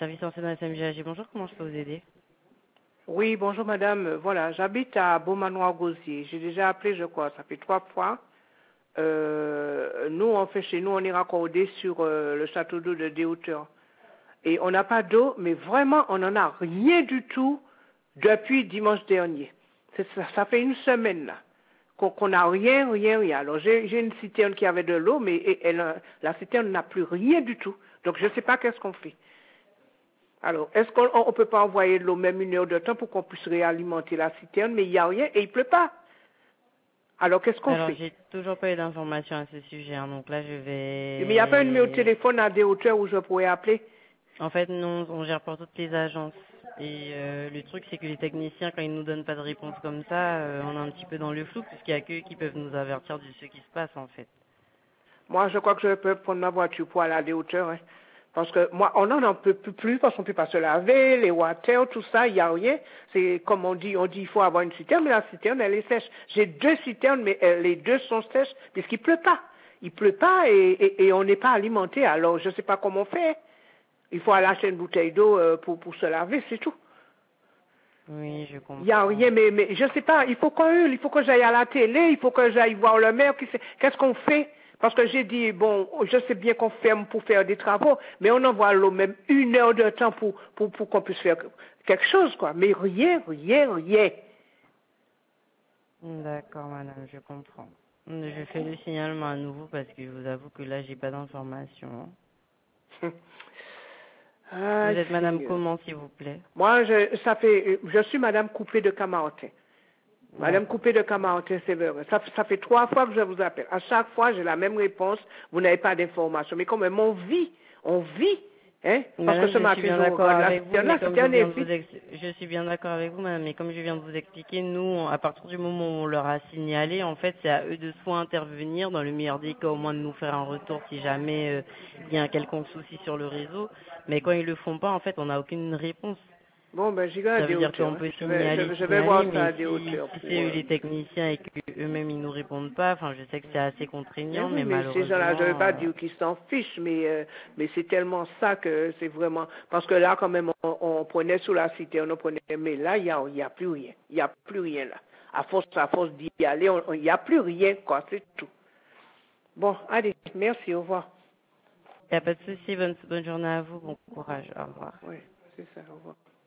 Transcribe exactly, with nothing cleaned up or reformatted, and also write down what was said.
Service ancien S M G A G, bonjour, comment je peux vous aider? Oui, bonjour madame. Voilà, j'habite à Beaumanoir-Gosier. J'ai déjà appelé, je crois, ça fait trois fois. Euh, nous, on fait chez nous, on est raccordé sur euh, le château d'eau de Déhauteur. Et on n'a pas d'eau, mais vraiment, on n'en a rien du tout depuis dimanche dernier. C'est Ça, ça fait une semaine là qu'on qu'on n'a rien, rien, rien. Alors j'ai j'ai une citerne qui avait de l'eau, mais elle- elle- la citerne n'a plus rien du tout. Donc je ne sais pas qu'est-ce qu'on fait. Alors, est-ce qu'on ne peut pas envoyer de l'eau même une heure de temps pour qu'on puisse réalimenter la citerne, mais il n'y a rien et il ne pleut pas. Alors, qu'est-ce qu'on Alors, fait? j'ai toujours pas eu d'informations à ce sujet, hein, donc là, je Mais il n'y a pas un numéro de vais... téléphone à des hauteurs où je pourrais appeler? En fait, nous, on gère pour toutes les agences. Et euh, le truc, c'est que les techniciens, quand ils nous donnent pas de réponse comme ça, euh, on est un petit peu dans le flou, puisqu'il y a qu'eux qui peuvent nous avertir de ce qui se passe, en fait. Moi, je crois que je peux prendre ma voiture pour aller à des hauteurs. Hein. Parce que moi, on n'en peut plus parce qu'on ne peut pas se laver, les water, tout ça, il n'y a rien. C'est comme on dit, on dit il faut avoir une citerne, mais la citerne, elle est sèche. J'ai deux citernes, mais euh, les deux sont sèches puisqu'il ne pleut pas. Il ne pleut pas et, et, et on n'est pas alimenté. Alors, je ne sais pas comment faire. Il faut aller acheter une bouteille d'eau euh, pour, pour se laver, c'est tout. Oui, je Il n'y a comprends. rien, mais, mais je ne sais pas, il faut qu'on hurle, il faut que j'aille à la télé, il faut que j'aille voir le maire, qui sait- qu'est-ce qu'on fait? Parce que j'ai dit, bon, je sais bien qu'on ferme pour faire des travaux, mais on envoie l'eau même une heure de temps pour, pour, pour qu'on puisse faire quelque chose, quoi. Mais rien, rien, rien. D'accord, madame, je comprends. Je fais le signalement à nouveau parce que je vous avoue que là, j'ai pas d'informations. Vous Ah, êtes madame Seigneur. comment, s'il vous plaît? Moi, je, ça fait, je suis Madame Coupé de Camarantin. Madame D'accord. Coupé de Camarantin, c'est vrai. Ça, ça fait trois fois que je vous appelle. À chaque fois, j'ai la même réponse. Vous n'avez pas d'informations. Mais quand même, on vit. On vit. Hein? Parce que Madame, ce je suis matin, bien je d'accord regarde la avec vous, citerne. mais La comme je citerne est viens de vide. vous ex- je suis bien d'accord avec vous, madame, mais comme je viens de vous expliquer, nous, à partir du moment où on leur a signalé, en fait, c'est à eux de soit intervenir, dans le meilleur des cas, au moins de nous faire un retour si jamais euh, il y a un quelconque souci sur le réseau. Mais quand ils le font pas, en fait, on n'a aucune réponse. Bon, ben, j'irai à Ça des veut dire hauteurs. qu'on Hein. peut Je, vais, signaler, je, je vais signaler, voir ça mais à des si, hauteurs. si c'est Pour, eux euh, les techniciens et qu'eux-mêmes ils nous répondent pas, enfin, je sais que c'est assez Mais contraignant, oui, mais mais ces gens-là, je ne veux malheureusement, pas euh, dire qu'ils s'en fichent, mais, euh, mais c'est tellement ça que c'est vraiment... Parce que là, quand même, on, on prenait sous la cité, on prenait... Mais là, il n'y a, il y a plus rien. Il n'y a plus rien là. À force, à force d'y aller, on- on- il n'y a plus rien, quoi, c'est tout. Bon, allez, merci, au revoir. y a pas de souci, bonne, bonne journée à vous, bon courage, au revoir. Oui, c'est ça, au revoir.